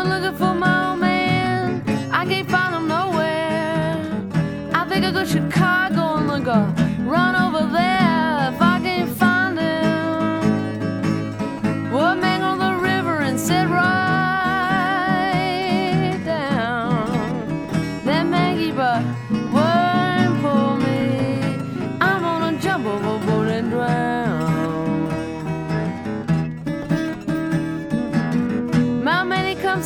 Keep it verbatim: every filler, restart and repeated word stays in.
been looking for my old man. I can't find him nowhere. I think I go to Chicago and look a run over